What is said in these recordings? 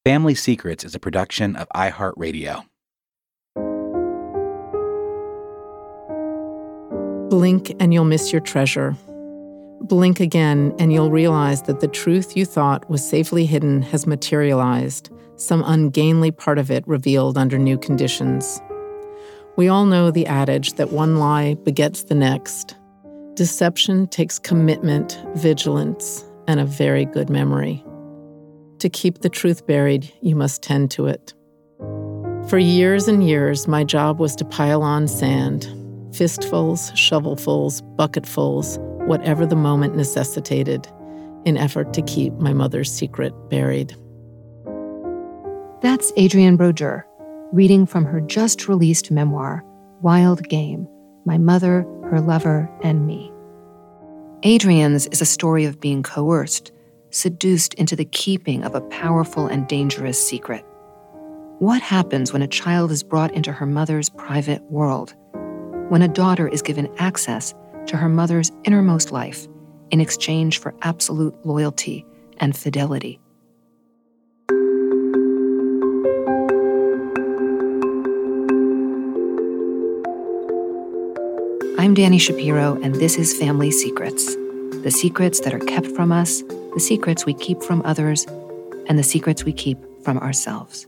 Family Secrets is a production of iHeartRadio. Blink and you'll miss your treasure. Blink again and you'll realize that the truth you thought was safely hidden has materialized, some ungainly part of it revealed under new conditions. We all know the adage that one lie begets the next. Deception takes commitment, vigilance, and a very good memory. To keep the truth buried, you must tend to it. For years and years, my job was to pile on sand. Fistfuls, shovelfuls, bucketfuls, whatever the moment necessitated, in effort to keep my mother's secret buried. That's Adrienne Brodeur, reading from her just-released memoir, Wild Game, My Mother, Her Lover, and Me. Adrienne's is a story of being coerced, seduced into the keeping of a powerful and dangerous secret. What happens when a child is brought into her mother's private world? When a daughter is given access to her mother's innermost life in exchange for absolute loyalty and fidelity? I'm Dani Shapiro, and this is Family Secrets. The secrets that are kept from us, the secrets we keep from others, and the secrets we keep from ourselves.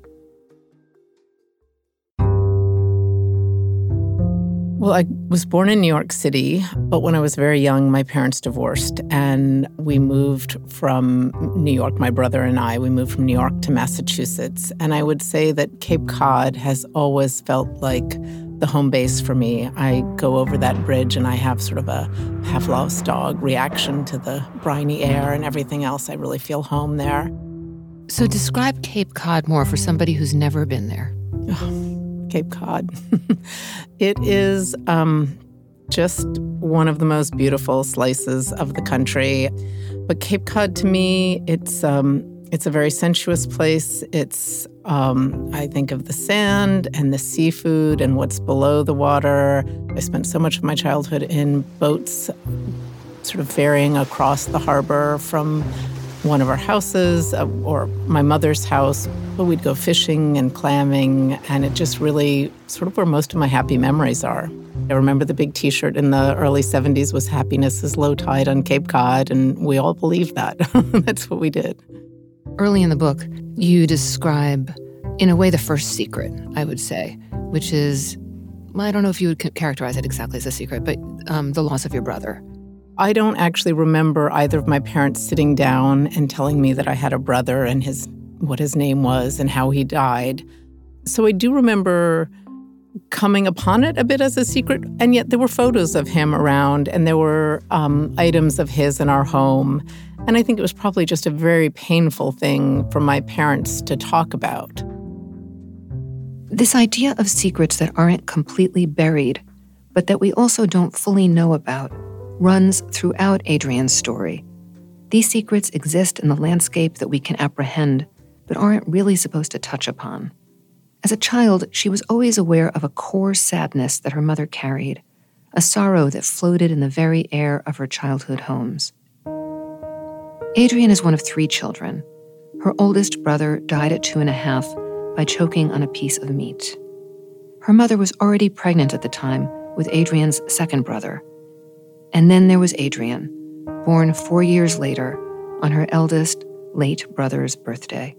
Well, I was born in New York City, but when I was very young, my parents divorced, and we moved from New York, my brother and I, we moved from New York to Massachusetts. And I would say that Cape Cod has always felt like the home base for me. I go over that bridge and I have sort of a Pavlov's dog reaction to the briny air and everything else. I really feel home there. So describe Cape Cod more for somebody who's never been there. Cape Cod. It is just one of the most beautiful slices of the country. But Cape Cod, to me, it's a very sensuous place. It's, I think of the sand and the seafood and what's below the water. I spent so much of my childhood in boats, sort of ferrying across the harbor from one of our houses or my mother's house. But we'd go fishing and clamming, and it just really sort of where most of my happy memories are. I remember the big T-shirt in the early 70s was "Happiness is low tide on Cape Cod," and we all believed that. That's what we did. Early in the book, you describe, in a way, the first secret, I would say, which is, well, I don't know if you would characterize it exactly as a secret, but the loss of your brother. I don't actually remember either of my parents sitting down and telling me that I had a brother and what his name was and how he died. So I do remember coming upon it a bit as a secret, and yet there were photos of him around, and there were items of his in our home. And I think it was probably just a very painful thing for my parents to talk about. This idea of secrets that aren't completely buried, but that we also don't fully know about, runs throughout Adrienne's story. These secrets exist in the landscape that we can apprehend, but aren't really supposed to touch upon. As a child, she was always aware of a core sadness that her mother carried, a sorrow that floated in the very air of her childhood homes. Adrienne is one of 3 children. Her oldest brother died at 2.5 by choking on a piece of meat. Her mother was already pregnant at the time with Adrienne's second brother. And then there was Adrienne, born 4 years later on her eldest, late brother's birthday.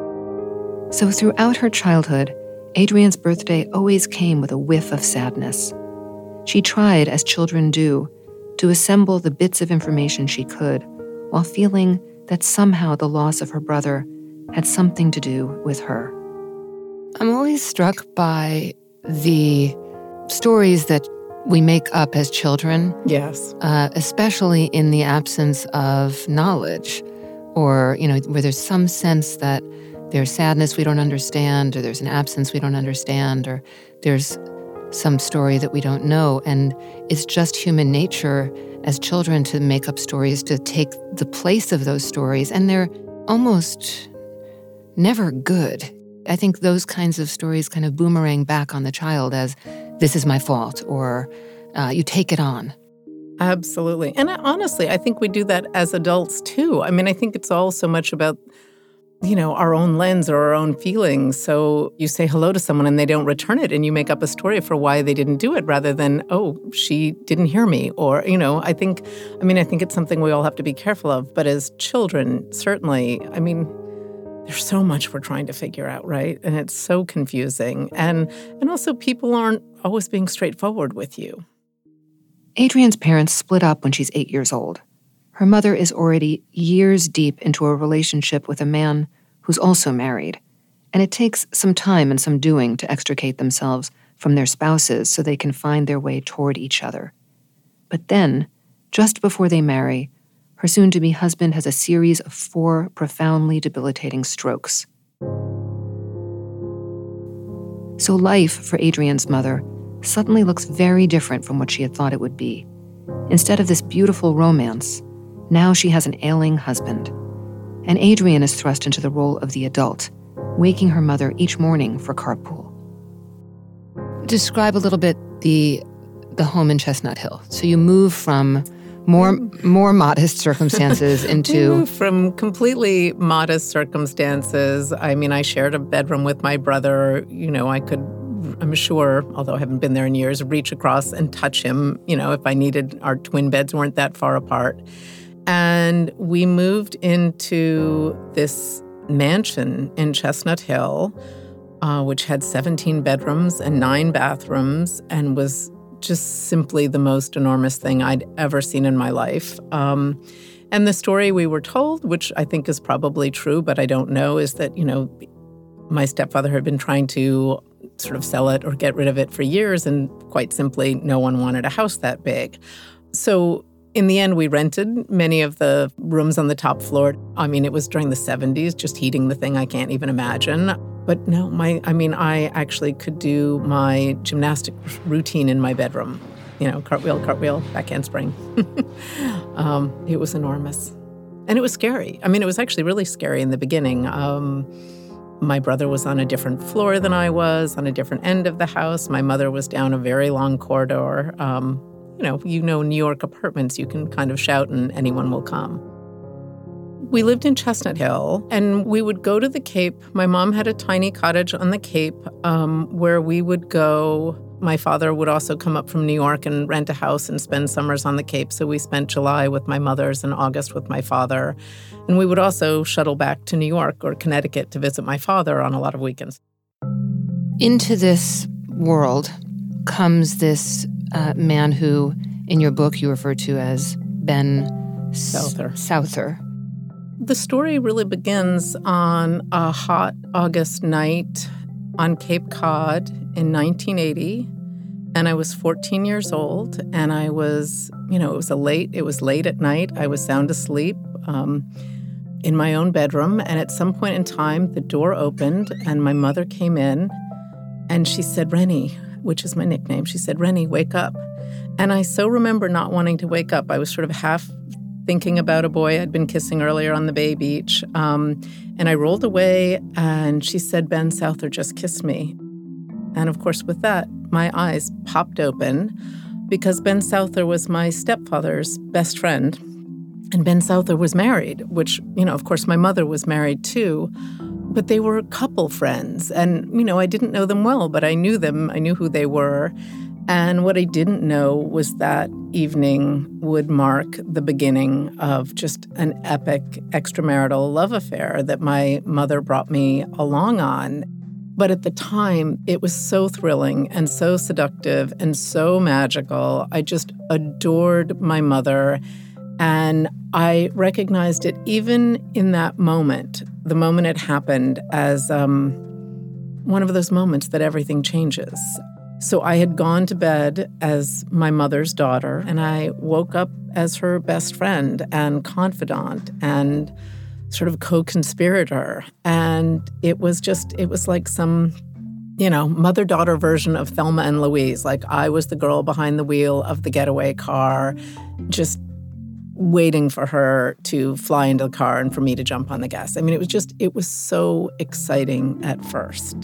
So throughout her childhood, Adrienne's birthday always came with a whiff of sadness. She tried, as children do, to assemble the bits of information she could, while feeling that somehow the loss of her brother had something to do with her. I'm always struck by the stories that we make up as children. Yes. Especially in the absence of knowledge, or, where there's some sense that there's sadness we don't understand, or there's an absence we don't understand, or there's some story that we don't know. And it's just human nature as children to make up stories, to take the place of those stories, and they're almost never good. I think those kinds of stories kind of boomerang back on the child as, this is my fault, or you take it on. Absolutely. And honestly, I think we do that as adults too. I mean, I think it's all so much about our own lens or our own feelings. So you say hello to someone and they don't return it, and you make up a story for why they didn't do it rather than, oh, she didn't hear me. Or, I think it's something we all have to be careful of. But as children, certainly, there's so much we're trying to figure out, right? And it's so confusing. And also people aren't always being straightforward with you. Adrienne's parents split up when she's 8 years old. Her mother is already years deep into a relationship with a man who's also married, and it takes some time and some doing to extricate themselves from their spouses so they can find their way toward each other. But then, just before they marry, her soon-to-be husband has a series of 4 profoundly debilitating strokes. So life for Adrienne's mother suddenly looks very different from what she had thought it would be. Instead of this beautiful romance, now she has an ailing husband. And Adrienne is thrust into the role of the adult, waking her mother each morning for carpool. Describe a little bit the home in Chestnut Hill. So you move from more modest circumstances into... We moved from completely modest circumstances. I shared a bedroom with my brother. I could, I'm sure, although I haven't been there in years, reach across and touch him, if I needed. Our twin beds weren't that far apart. And we moved into this mansion in Chestnut Hill, which had 17 bedrooms and 9 bathrooms and was just simply the most enormous thing I'd ever seen in my life. And the story we were told, which I think is probably true, but I don't know, is that, my stepfather had been trying to sort of sell it or get rid of it for years, and quite simply, no one wanted a house that big. So in the end, we rented many of the rooms on the top floor. It was during the 70s, just heating the thing I can't even imagine. But no, I actually could do my gymnastic routine in my bedroom. Cartwheel, back handspring. It was enormous. And it was scary. It was actually really scary in the beginning. My brother was on a different floor than I was, on a different end of the house. My mother was down a very long corridor. New York apartments, you can kind of shout and anyone will come. We lived in Chestnut Hill, and we would go to the Cape. My mom had a tiny cottage on the Cape where we would go. My father would also come up from New York and rent a house and spend summers on the Cape. So we spent July with my mother's and August with my father. And we would also shuttle back to New York or Connecticut to visit my father on a lot of weekends. Into this world comes this man who, in your book, you refer to as Ben Souther. The story really begins on a hot August night on Cape Cod in 1980, and I was 14 years old, and I was, it was late at night. I was sound asleep in my own bedroom, and at some point in time, the door opened, and my mother came in, and she said, "Rennie," which is my nickname. She said, "Rennie, wake up." And I so remember not wanting to wake up. I was sort of half thinking about a boy I'd been kissing earlier on the Bay Beach. And I rolled away, and she said, "Ben Souther just kissed me." And of course, with that, my eyes popped open because Ben Souther was my stepfather's best friend. And Ben Souther was married, which, of course, my mother was married too. But they were couple friends. And, I didn't know them well, but I knew them. I knew who they were. And what I didn't know was that evening would mark the beginning of just an epic extramarital love affair that my mother brought me along on. But at the time, it was so thrilling and so seductive and so magical. I just adored my mother. And I recognized it even in that moment, the moment it happened, as one of those moments that everything changes. So I had gone to bed as my mother's daughter, and I woke up as her best friend and confidant and sort of co-conspirator. And it was like some, mother-daughter version of Thelma and Louise. Like, I was the girl behind the wheel of the getaway car, just waiting for her to fly into the car and for me to jump on the gas. It was so exciting at first.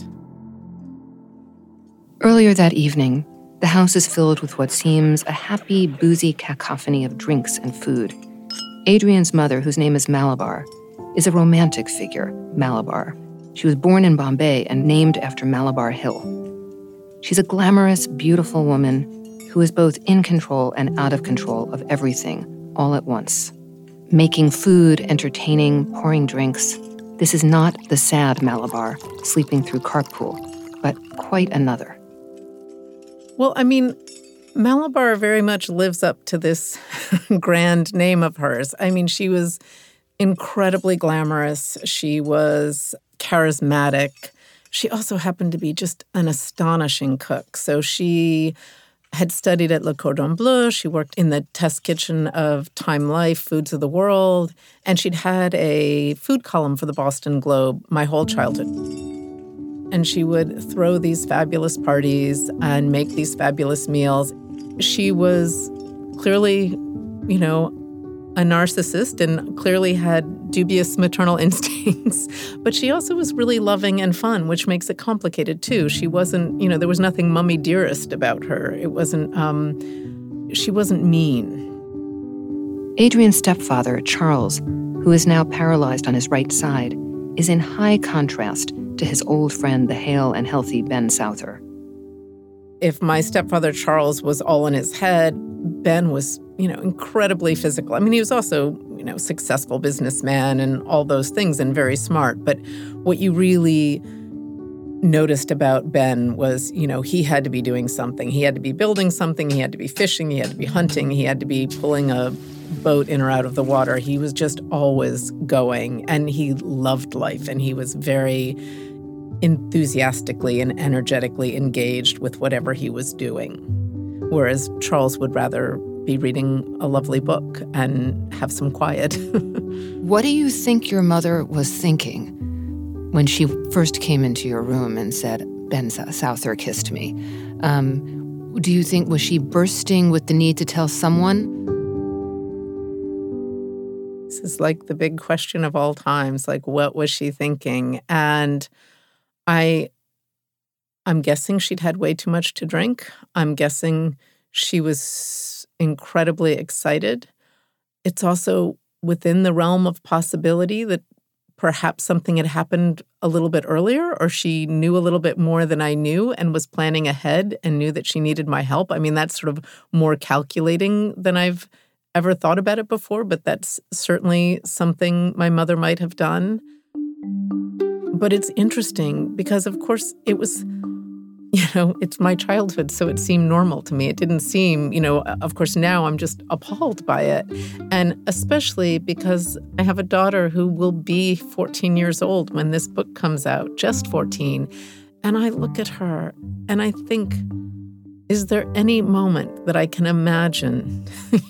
Earlier that evening, the house is filled with what seems a happy, boozy cacophony of drinks and food. Adrienne's mother, whose name is Malabar, is a romantic figure, Malabar. She was born in Bombay and named after Malabar Hill. She's a glamorous, beautiful woman who is both in control and out of control of everything, all at once. Making food, entertaining, pouring drinks. This is not the sad Malabar sleeping through carpool, but quite another. Well, I mean, Malabar very much lives up to this grand name of hers. I mean, she was incredibly glamorous. She was charismatic. She also happened to be just an astonishing cook. So she had studied at Le Cordon Bleu. She worked in the test kitchen of Time Life, Foods of the World, and she'd had a food column for the Boston Globe my whole childhood. And she would throw these fabulous parties and make these fabulous meals. She was clearly, a narcissist and clearly had dubious maternal instincts. But she also was really loving and fun, which makes it complicated too. She wasn't, there was nothing mummy dearest about her. It wasn't, she wasn't mean. Adrian's stepfather, Charles, who is now paralyzed on his right side, is in high contrast to his old friend, the hale and healthy Ben Souther. If my stepfather, Charles, was all in his head, Ben was, incredibly physical. I mean, he was also, successful businessman and all those things and very smart. But what you really noticed about Ben was, he had to be doing something. He had to be building something. He had to be fishing. He had to be hunting. He had to be pulling a boat in or out of the water. He was just always going, and he loved life, and he was very enthusiastically and energetically engaged with whatever he was doing. Whereas Charles would rather be reading a lovely book and have some quiet. What do you think your mother was thinking when she first came into your room and said, Ben Souther kissed me? Do you think, was she bursting with the need to tell someone? This is like the big question of all times, like, what was she thinking? And I'm guessing she'd had way too much to drink. I'm guessing she was incredibly excited. It's also within the realm of possibility that perhaps something had happened a little bit earlier, or she knew a little bit more than I knew and was planning ahead and knew that she needed my help. I mean, that's sort of more calculating than I've ever thought about it before, but that's certainly something my mother might have done. But it's interesting because, of course, it was, it's my childhood, so it seemed normal to me. It didn't seem, of course, now I'm just appalled by it. And especially because I have a daughter who will be 14 years old when this book comes out, just 14. And I look at her and I think, is there any moment that I can imagine,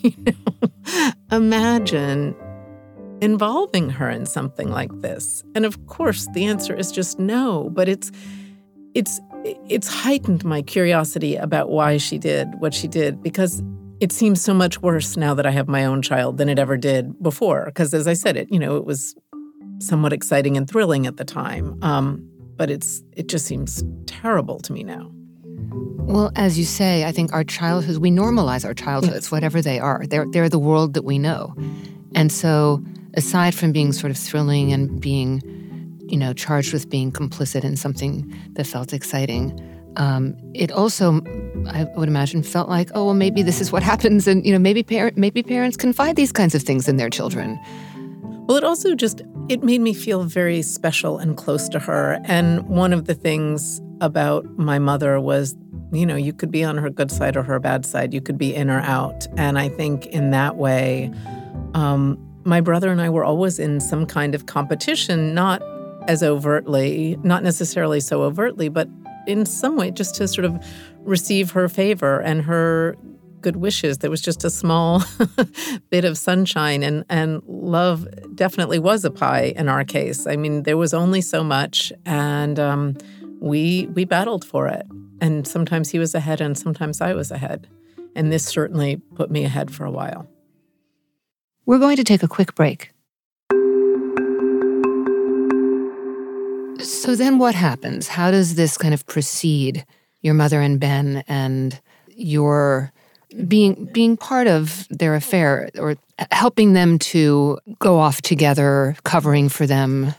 imagine involving her in something like this? And of course, the answer is just no, but it's heightened my curiosity about why she did what she did, because it seems so much worse now that I have my own child than it ever did before. Because as I said, it was somewhat exciting and thrilling at the time. But it just seems terrible to me now. Well, as you say, I think our childhoods, we normalize our childhoods, whatever they are. They're the world that we know. And so aside from being sort of thrilling and being, charged with being complicit in something that felt exciting, it also, I would imagine, felt like, oh, well, maybe this is what happens. And, maybe parents confide these kinds of things in their children. Well, it also it made me feel very special and close to her. And one of the things about my mother was, you could be on her good side or her bad side. You could be in or out. And I think in that way, my brother and I were always in some kind of competition, not as overtly, not necessarily so overtly, but in some way just to sort of receive her favor and her good wishes. There was just a small bit of sunshine, and love definitely was a pie in our case. I mean, there was only so much, and we battled for it. And sometimes he was ahead and sometimes I was ahead. And this certainly put me ahead for a while. We're going to take a quick break. So then what happens? How does this kind of precede your mother and Ben and your being part of their affair, or helping them to go off together, covering for them?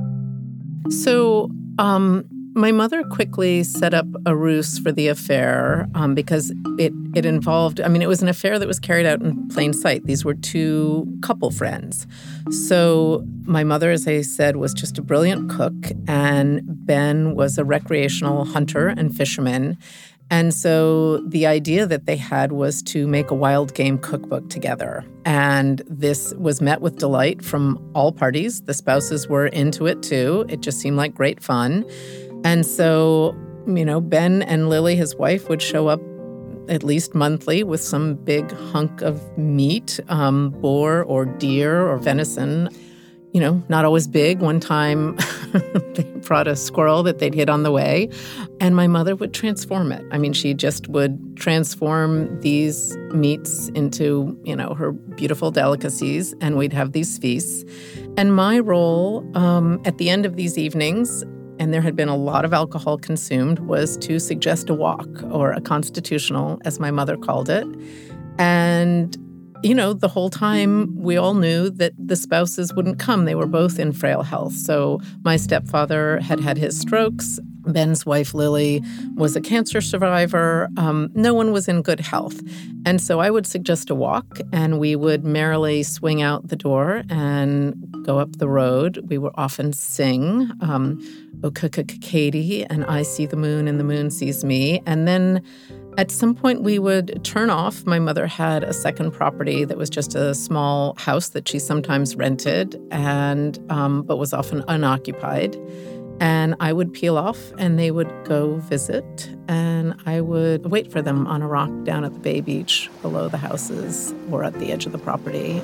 So, my mother quickly set up a ruse for the affair because it involved, it was an affair that was carried out in plain sight. These were two couple friends. So my mother, as I said, was just a brilliant cook, and Ben was a recreational hunter and fisherman. And so the idea that they had was to make a wild game cookbook together. And this was met with delight from all parties. The spouses were into it too. It just seemed like great fun. And so, Ben and Lily, his wife, would show up at least monthly with some big hunk of meat, boar or deer or venison. Not always big. One time they brought a squirrel that they'd hit on the way, and my mother would transform it. She just would transform these meats into, her beautiful delicacies, and we'd have these feasts. And my role at the end of these evenings, and there had been a lot of alcohol consumed, was to suggest a walk, or a constitutional, as my mother called it. And the whole time we all knew that the spouses wouldn't come. They were both in frail health. So my stepfather had had his strokes. Ben's wife, Lily, was a cancer survivor. No one was in good health. And so I would suggest a walk, and we would merrily swing out the door and go up the road. We would often sing, "O Katie," and "I see the moon and the moon sees me." And then at some point, we would turn off. My mother had a second property that was just a small house that she sometimes rented, and but was often unoccupied. And I would peel off, and they would go visit, and I would wait for them on a rock down at the Bay Beach below the houses or at the edge of the property.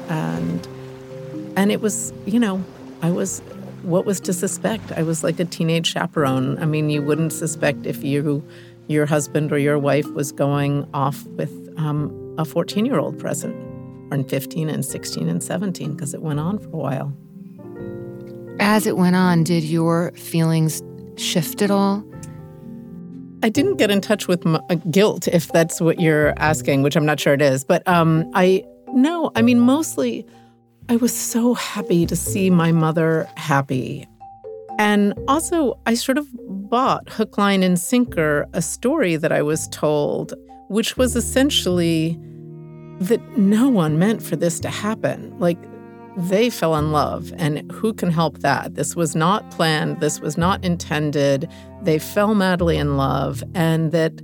And it was, what was to suspect? I was like a teenage chaperone. You wouldn't suspect if your husband or your wife was going off with a 14-year-old present, or 15 and 16 and 17, because it went on for a while. As it went on, did your feelings shift at all? I didn't get in touch with guilt, if that's what you're asking, which I'm not sure it is. But mostly I was so happy to see my mother happy. And also, I sort of bought hook, line, and sinker a story that I was told, which was essentially that no one meant for this to happen. Like, they fell in love, and who can help that? This was not planned. This was not intended. They fell madly in love, and that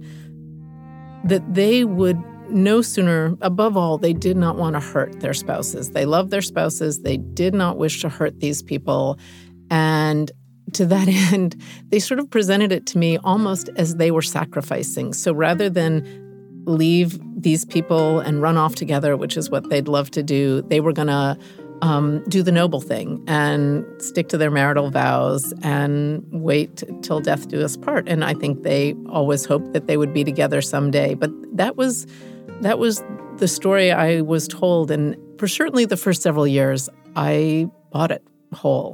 they would no sooner, above all, they did not want to hurt their spouses. They loved their spouses. They did not wish to hurt these people. And to that end, they sort of presented it to me almost as they were sacrificing. So rather than leave these people and run off together, which is what they'd love to do, they were going to do the noble thing and stick to their marital vows and wait till death do us part. And I think they always hoped that they would be together someday. But that was the story I was told. And for certainly the first several years, I bought it whole.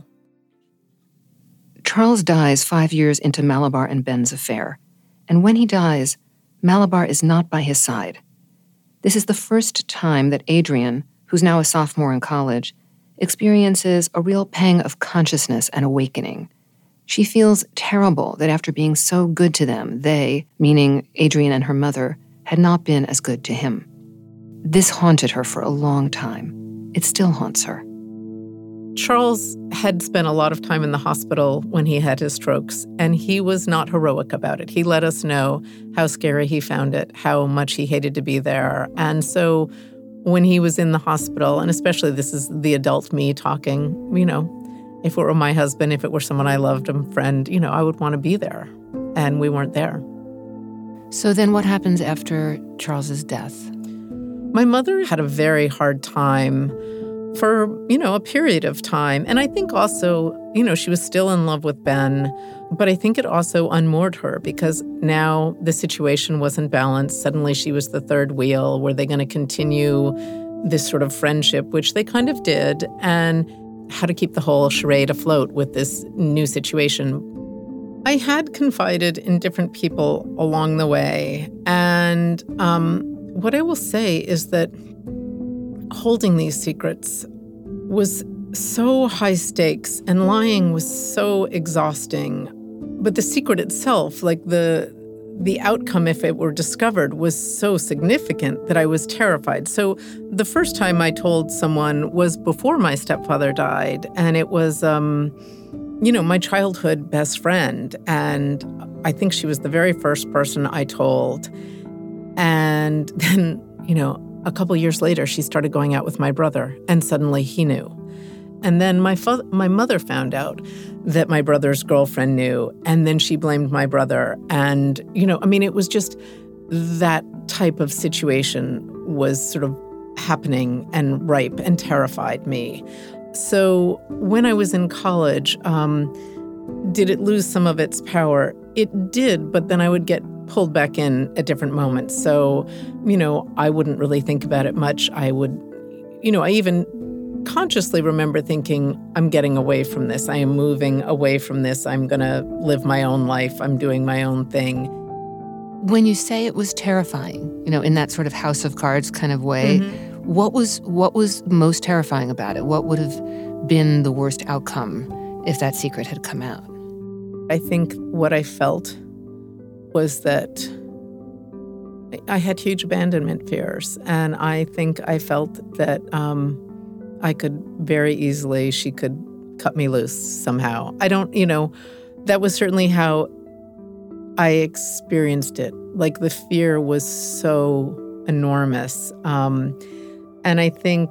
Charles dies 5 years into Malabar and Ben's affair. And when he dies, Malabar is not by his side. This is the first time that Adrian, who's now a sophomore in college, experiences a real pang of consciousness and awakening. She feels terrible that after being so good to them, they, meaning Adrian and her mother, had not been as good to him. This haunted her for a long time. It still haunts her. Charles had spent a lot of time in the hospital when he had his strokes, and he was not heroic about it. He let us know how scary he found it, how much he hated to be there. And so when he was in the hospital, and especially this is the adult me talking, if it were my husband, if it were someone I loved, a friend, I would want to be there. And we weren't there. So then what happens after Charles's death? My mother had a very hard time for, a period of time. And I think also, she was still in love with Ben, but I think it also unmoored her because now the situation wasn't balanced. Suddenly she was the third wheel. Were they going to continue this sort of friendship, which they kind of did, and how to keep the whole charade afloat with this new situation? I had confided in different people along the way. And what I will say is that holding these secrets was so high stakes, and lying was so exhausting. But the secret itself, like the outcome if it were discovered, was so significant that I was terrified. So the first time I told someone was before my stepfather died, and it was, my childhood best friend. And I think she was the very first person I told. And then, a couple years later, she started going out with my brother, and suddenly he knew. And then my mother found out that my brother's girlfriend knew, and then she blamed my brother. And, it was just that type of situation was sort of happening and ripe and terrified me. So when I was in college, did it lose some of its power? It did, but then I would get pulled back in at different moments. So, I wouldn't really think about it much. I would, I even consciously remember thinking, I'm getting away from this. I am moving away from this. I'm going to live my own life. I'm doing my own thing. When you say it was terrifying, in that sort of House of Cards kind of way, what was most terrifying about it? What would have been the worst outcome if that secret had come out? I think what I felt was that I had huge abandonment fears. And I think I felt that I could very easily, she could cut me loose somehow. I don't, that was certainly how I experienced it. Like the fear was so enormous. And I think,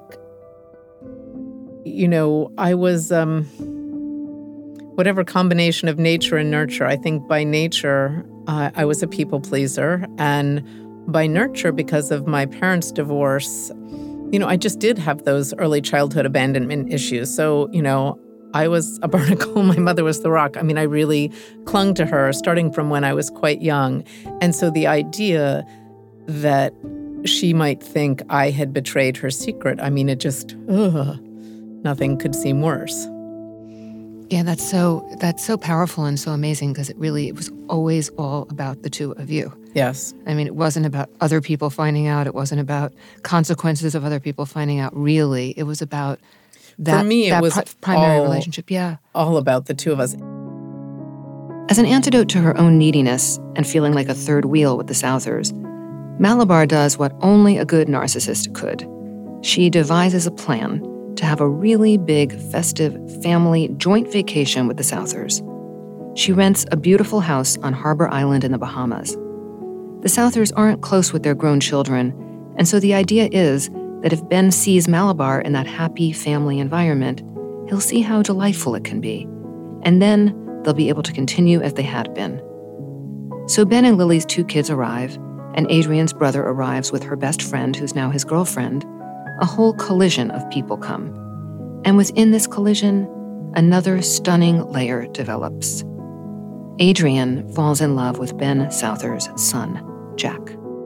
I was, whatever combination of nature and nurture, I think by nature, I was a people pleaser. And by nurture, because of my parents' divorce, I just did have those early childhood abandonment issues. So, I was a barnacle, my mother was the rock. I really clung to her starting from when I was quite young. And so the idea that she might think I had betrayed her secret, it just, nothing could seem worse. Yeah, that's so powerful and so amazing, because it was always all about the two of you. Yes. It wasn't about other people finding out. It wasn't about consequences of other people finding out, really. It was about that, for me, it was primary relationship. Yeah. All about the two of us. As an antidote to her own neediness and feeling like a third wheel with the Southers, Malabar does what only a good narcissist could. She devises a plan to have a really big, festive family joint vacation with the Southers. She rents a beautiful house on Harbor Island in the Bahamas. The Southers aren't close with their grown children, and so the idea is that if Ben sees Malabar in that happy family environment, he'll see how delightful it can be, and then they'll be able to continue as they had been. So Ben and Lily's 2 kids arrive, and Adrian's brother arrives with her best friend, who's now his girlfriend. A whole collision of people come. And within this collision, another stunning layer develops. Adrian falls in love with Ben Souther's son, Jack.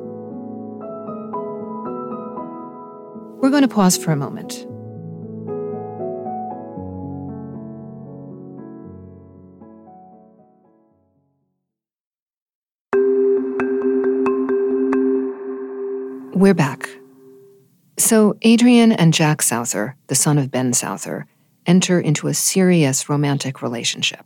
We're going to pause for a moment. We're back. So Adrian and Jack Souther, the son of Ben Souther, enter into a serious romantic relationship.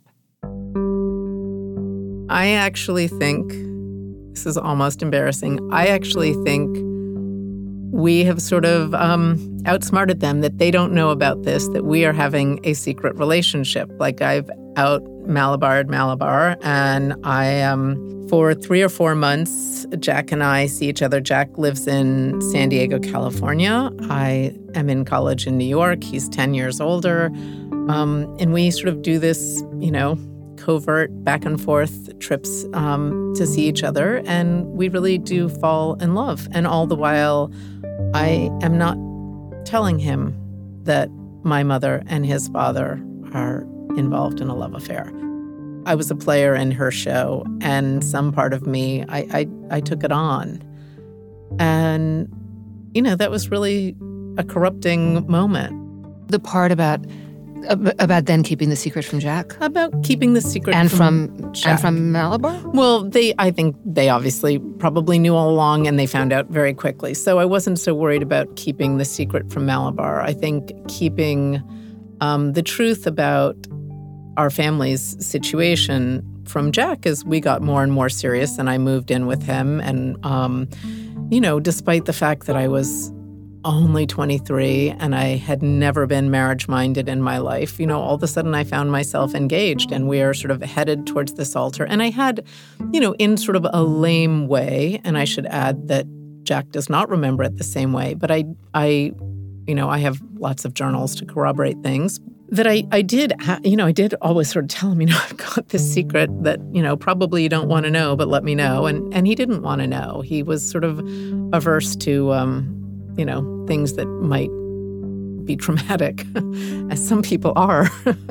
I actually think, this is almost embarrassing, I actually think we have sort of outsmarted them, that they don't know about this, that we are having a secret relationship. Like I've out-Malabared Malabar, and for 3 or 4 months, Jack and I see each other. Jack lives in San Diego, California. I am in college in New York. He's 10 years older. And we sort of do this, covert back and forth trips to see each other. And we really do fall in love. And all the while, I am not telling him that my mother and his father are involved in a love affair. I was a player in her show, and some part of me, I took it on. And, that was really a corrupting moment. The part about About then keeping the secret from Jack? About keeping the secret from Jack. And from Malabar? Well, I think they obviously probably knew all along, and they found out very quickly. So I wasn't so worried about keeping the secret from Malabar. I think keeping the truth about our family's situation from Jack as we got more and more serious and I moved in with him. And, despite the fact that I was only 23 and I had never been marriage-minded in my life, all of a sudden I found myself engaged and we are sort of headed towards this altar. And I had, in sort of a lame way, and I should add that Jack does not remember it the same way, but I have lots of journals to corroborate things, that I did always sort of tell him, I've got this secret that, probably you don't want to know, but let me know. And he didn't want to know. He was sort of averse to, things that might be traumatic, as some people are.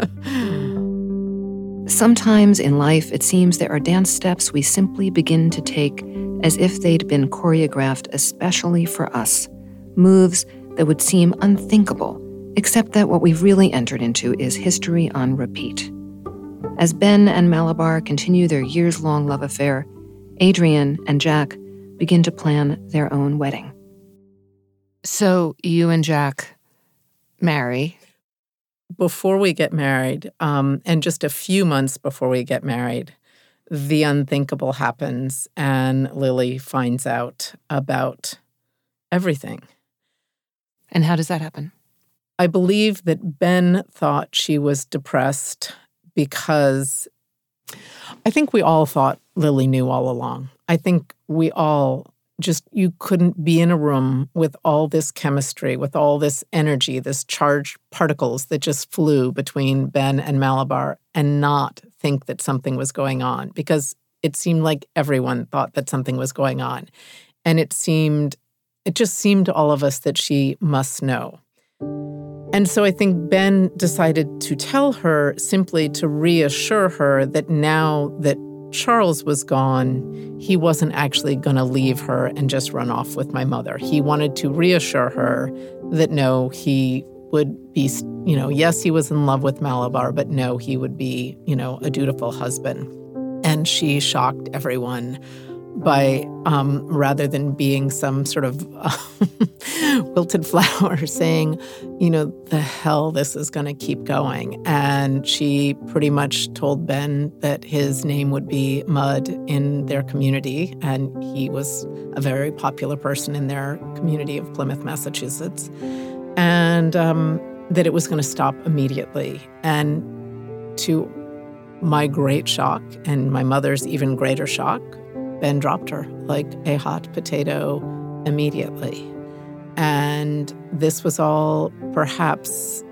Sometimes in life, it seems there are dance steps we simply begin to take as if they'd been choreographed especially for us, moves that would seem unthinkable, except that what we've really entered into is history on repeat. As Ben and Malabar continue their years-long love affair, Adrian and Jack begin to plan their own wedding. So you and Jack marry. Before we get married, and just a few months before we get married, the unthinkable happens, and Lily finds out about everything. And how does that happen? I believe that Ben thought she was depressed because I think we all thought Lily knew all along. I think we all you couldn't be in a room with all this chemistry, with all this energy, this charged particles that just flew between Ben and Malabar and not think that something was going on, because it seemed like everyone thought that something was going on. And it just seemed to all of us that she must know. And so I think Ben decided to tell her simply to reassure her that now that Charles was gone, he wasn't actually going to leave her and just run off with my mother. He wanted to reassure her that no, he would be, yes, he was in love with Malabar, but no, he would be, a dutiful husband. And she shocked everyone by, rather than being some sort of wilted flower, saying, the hell, this is going to keep going. And she pretty much told Ben that his name would be Mud in their community, and he was a very popular person in their community of Plymouth, Massachusetts, and that it was going to stop immediately. And to my great shock, and my mother's even greater shock, Ben dropped her like a hot potato immediately. And this was all perhaps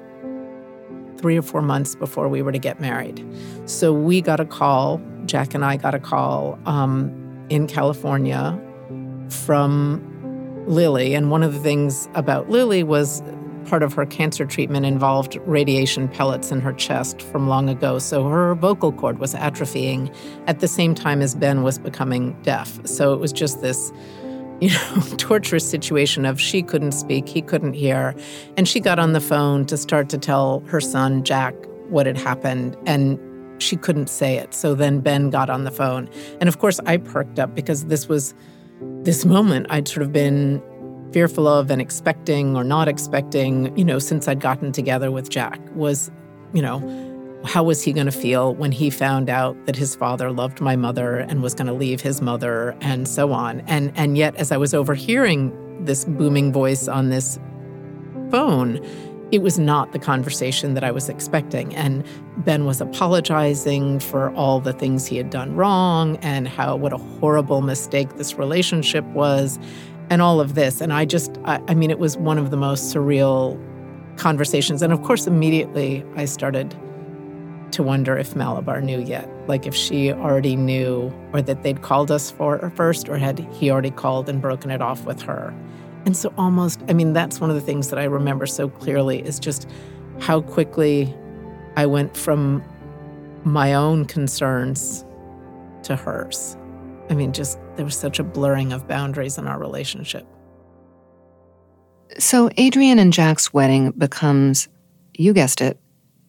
3 or 4 months before we were to get married. So we got a call, Jack and I got a call in California from Lily. And one of the things about Lily was part of her cancer treatment involved radiation pellets in her chest from long ago. So her vocal cord was atrophying at the same time as Ben was becoming deaf. So it was just this, torturous situation of she couldn't speak, he couldn't hear. And she got on the phone to start to tell her son, Jack, what had happened. And she couldn't say it. So then Ben got on the phone. And of course, I perked up because this moment I'd sort of been fearful of and expecting or not expecting, since I'd gotten together with Jack, was, how was he going to feel when he found out that his father loved my mother and was going to leave his mother and so on. And yet, as I was overhearing this booming voice on this phone, it was not the conversation that I was expecting. And Ben was apologizing for all the things he had done wrong and what a horrible mistake this relationship was and all of this. And it was one of the most surreal conversations. And of course, immediately I started to wonder if Malabar knew yet, like if she already knew, or that they'd called us for her first, or had he already called and broken it off with her. And so that's one of the things that I remember so clearly, is just how quickly I went from my own concerns to hers. There was such a blurring of boundaries in our relationship. So Adrian and Jack's wedding becomes, you guessed it,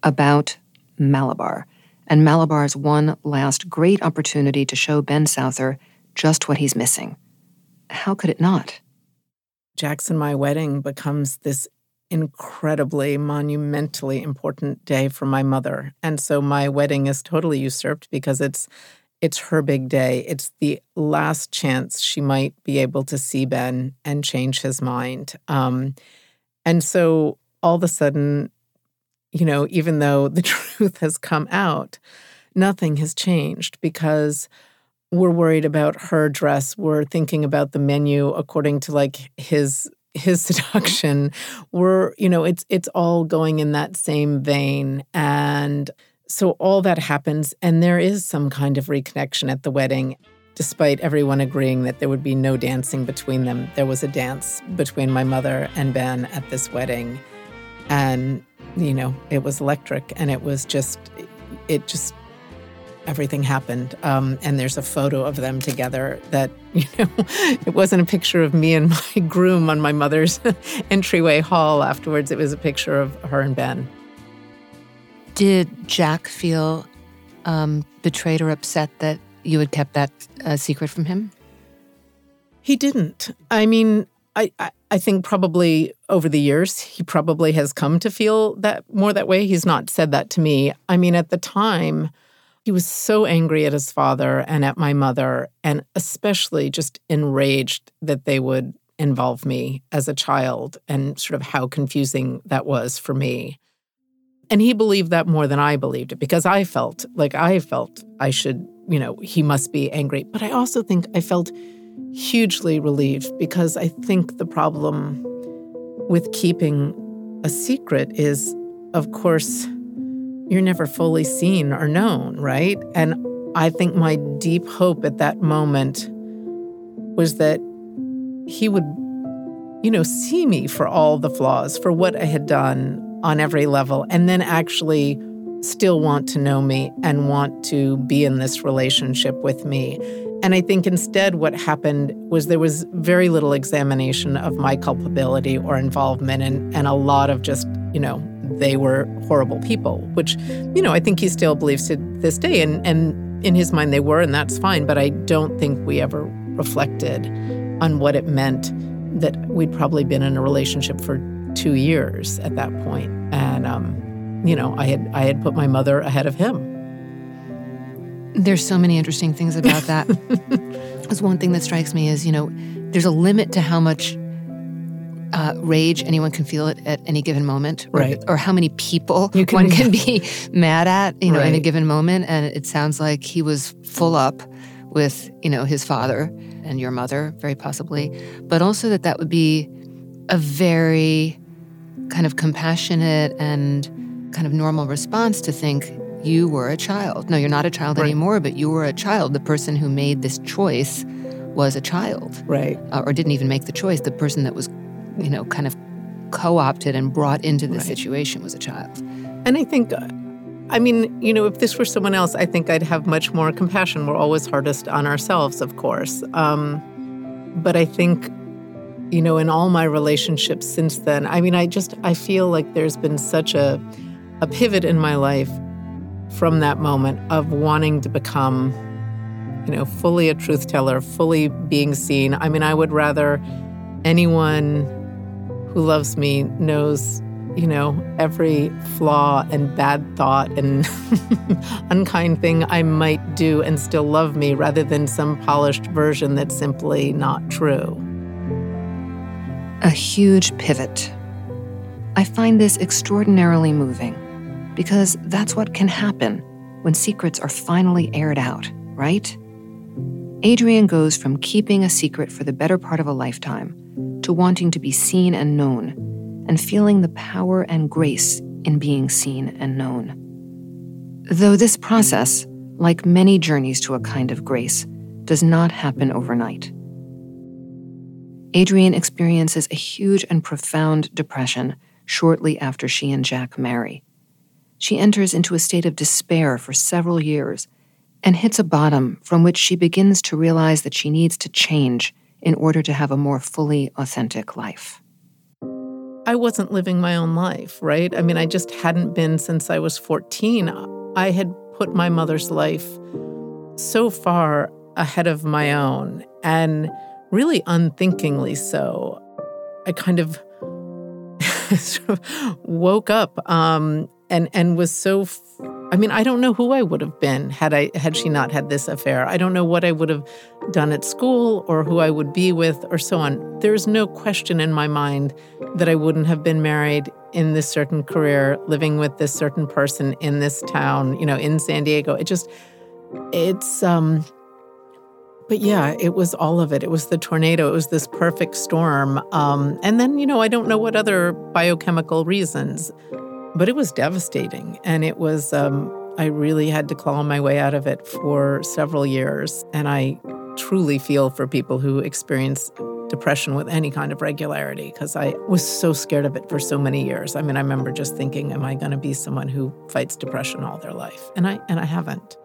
about Malabar, and Malabar's one last great opportunity to show Ben Souther just what he's missing. How could it not? Jack's and my wedding becomes this incredibly, monumentally important day for my mother. And so my wedding is totally usurped because it's her big day. It's the last chance she might be able to see Ben and change his mind. And so all of a sudden, even though the truth has come out, nothing has changed because we're worried about her dress. We're thinking about the menu according to his seduction. It's all going in that same vein. And so all that happens, and there is some kind of reconnection at the wedding. Despite everyone agreeing that there would be no dancing between them, there was a dance between my mother and Ben at this wedding. And, it was electric, and it just everything happened. And there's a photo of them together that, it wasn't a picture of me and my groom on my mother's entryway hall afterwards. It was a picture of her and Ben. Did Jack feel betrayed or upset that you had kept that secret from him? He didn't. I mean, I think probably over the years, he probably has come to feel that more that way. He's not said that to me. I mean, at the time, he was so angry at his father and at my mother, and especially just enraged that they would involve me as a child and sort of how confusing that was for me. And he believed that more than I believed it because I felt I should, he must be angry. But I also think I felt hugely relieved because I think the problem with keeping a secret is, of course, you're never fully seen or known, right? And I think my deep hope at that moment was that he would, see me for all the flaws, for what I had done on every level, and then actually still want to know me and want to be in this relationship with me. And I think instead what happened was there was very little examination of my culpability or involvement and a lot of just, they were horrible people, which, I think he still believes to this day. And in his mind they were, and that's fine. But I don't think we ever reflected on what it meant that we'd probably been in a relationship for 2 years at that point. And, I had put my mother ahead of him. There's so many interesting things about that. Because one thing that strikes me is, there's a limit to how much rage anyone can feel at any given moment, right? Or how many people one can be mad at, in a given moment. And it sounds like he was full up with, his father and your mother, very possibly, but also that would be a very kind of compassionate and kind of normal response to think you were a child. No, you're not a child anymore, but you were a child. The person who made this choice was a child. Right. Or didn't even make the choice. The person that was, kind of co-opted and brought into the situation was a child. And I think, if this were someone else, I think I'd have much more compassion. We're always hardest on ourselves, of course. But I think, in all my relationships since then, I feel like there's been such a pivot in my life from that moment of wanting to become, fully a truth teller, fully being seen. I would rather anyone who loves me knows, every flaw and bad thought and unkind thing I might do and still love me rather than some polished version that's simply not true. A huge pivot. I find this extraordinarily moving because that's what can happen when secrets are finally aired out, right? Adrienne goes from keeping a secret for the better part of a lifetime to wanting to be seen and known, and feeling the power and grace in being seen and known. Though this process, like many journeys to a kind of grace, does not happen overnight. Adrienne experiences a huge and profound depression shortly after she and Jack marry. She enters into a state of despair for several years and hits a bottom from which she begins to realize that she needs to change in order to have a more fully authentic life. I wasn't living my own life, right? I mean, I just hadn't been since I was 14. I had put my mother's life so far ahead of my own, and really unthinkingly so. I kind of sort of woke up and was so. I mean, I don't know who I would have been had she not had this affair. I don't know what I would have done at school or who I would be with or so on. There's no question in my mind that I wouldn't have been married in this certain career, living with this certain person in this town, in San Diego. But yeah, it was all of it. It was the tornado. It was this perfect storm. And then, I don't know what other biochemical reasons, but it was devastating. And it was, I really had to claw my way out of it for several years. And I truly feel for people who experience depression with any kind of regularity, because I was so scared of it for so many years. I mean, I remember just thinking, am I going to be someone who fights depression all their life? And I haven't.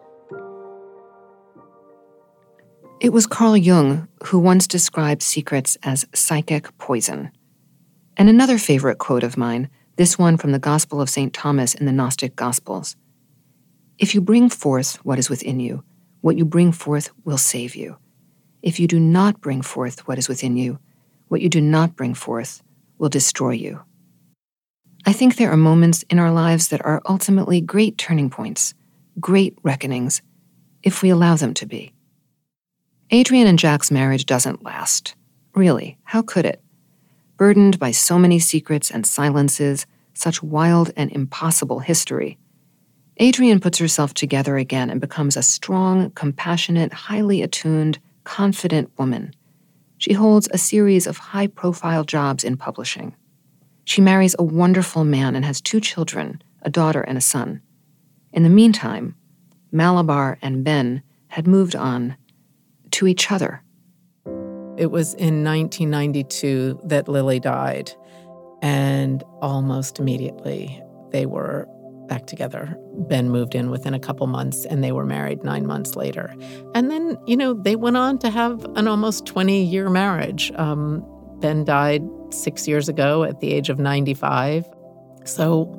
It was Carl Jung who once described secrets as psychic poison. And another favorite quote of mine, this one from the Gospel of St. Thomas in the Gnostic Gospels. If you bring forth what is within you, what you bring forth will save you. If you do not bring forth what is within you, what you do not bring forth will destroy you. I think there are moments in our lives that are ultimately great turning points, great reckonings, if we allow them to be. Adrienne and Jack's marriage doesn't last. Really, how could it? Burdened by so many secrets and silences, such wild and impossible history, Adrienne puts herself together again and becomes a strong, compassionate, highly attuned, confident woman. She holds a series of high-profile jobs in publishing. She marries a wonderful man and has 2 children, a daughter and a son. In the meantime, Malabar and Ben had moved on to each other. It was in 1992 that Lily died, and almost immediately they were back together. Ben moved in within a couple months, and they were married 9 months later. And then, they went on to have an almost 20-year marriage. Ben died 6 years ago at the age of 95. So,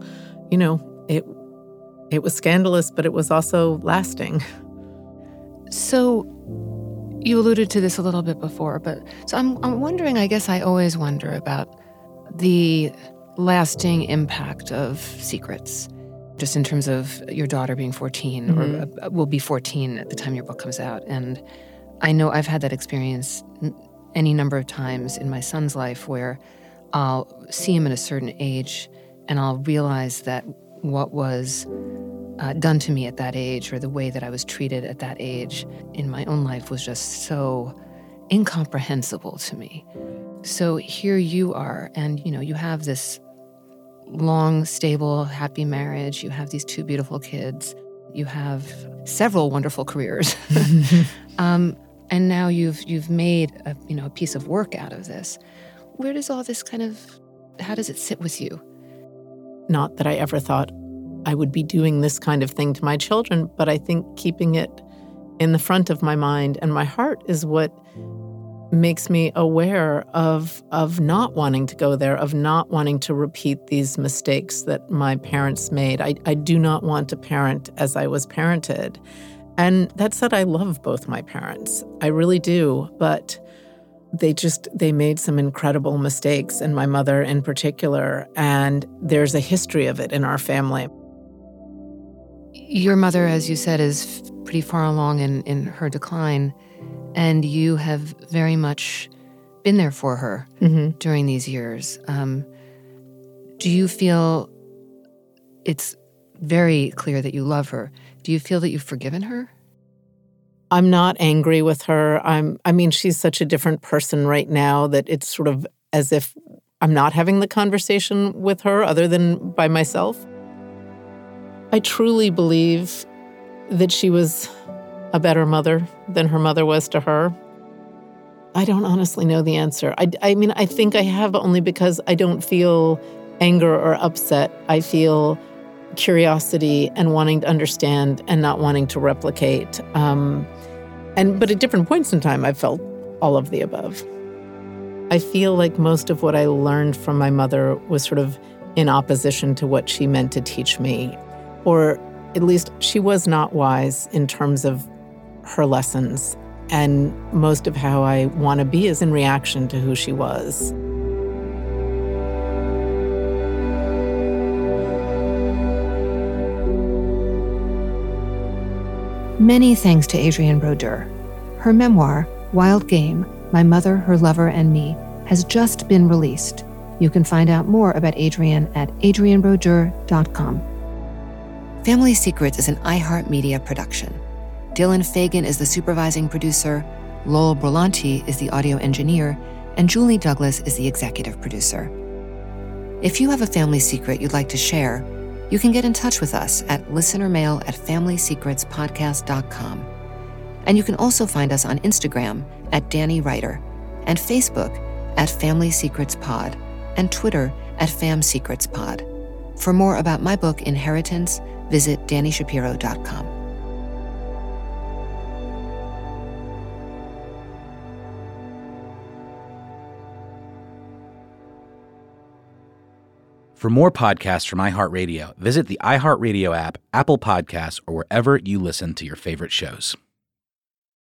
it was scandalous, but it was also lasting. So you alluded to this a little bit before, but so I'm wondering, I guess I always wonder about the lasting impact of secrets, just in terms of your daughter being 14 or will be 14 at the time your book comes out. And I know I've had that experience any number of times in my son's life where I'll see him at a certain age and I'll realize that what was done to me at that age, or the way that I was treated at that age in my own life, was just so incomprehensible to me. So here you are, and you have this long, stable, happy marriage. You have these 2 beautiful kids. You have several wonderful careers, and now you've made a piece of work out of this. Where does all this how does it sit with you? Not that I ever thought I would be doing this kind of thing to my children, but I think keeping it in the front of my mind and my heart is what makes me aware of not wanting to go there, of not wanting to repeat these mistakes that my parents made. I do not want to parent as I was parented. And that said, I love both my parents. I really do, but they made some incredible mistakes, and my mother in particular, and there's a history of it in our family. Your mother, as you said, is pretty far along in her decline, and you have very much been there for her during these years. Do you feel it's very clear that you love her? Do you feel that you've forgiven her? I'm not angry with her. She's such a different person right now that it's sort of as if I'm not having the conversation with her other than by myself. I truly believe that she was a better mother than her mother was to her. I don't honestly know the answer. I think I have, only because I don't feel anger or upset. I feel curiosity and wanting to understand and not wanting to replicate. But at different points in time, I've felt all of the above. I feel like most of what I learned from my mother was sort of in opposition to what she meant to teach me. Or at least she was not wise in terms of her lessons. And most of how I want to be is in reaction to who she was. Many thanks to Adrienne Brodeur. Her memoir, Wild Game, My Mother, Her Lover, and Me, has just been released. You can find out more about Adrienne at adriennebrodeur.com. Family Secrets is an iHeartMedia production. Dylan Fagan is the supervising producer, Lowell Berlanti is the audio engineer, and Julie Douglas is the executive producer. If you have a family secret you'd like to share, you can get in touch with us at listenermail@familysecretspodcast.com. And you can also find us on Instagram at Danny Writer, and Facebook at Family Secrets Pod, and Twitter at FamSecretsPod. For more about my book, Inheritance, visit DannyShapiro.com. For more podcasts from iHeartRadio, visit the iHeartRadio app, Apple Podcasts, or wherever you listen to your favorite shows.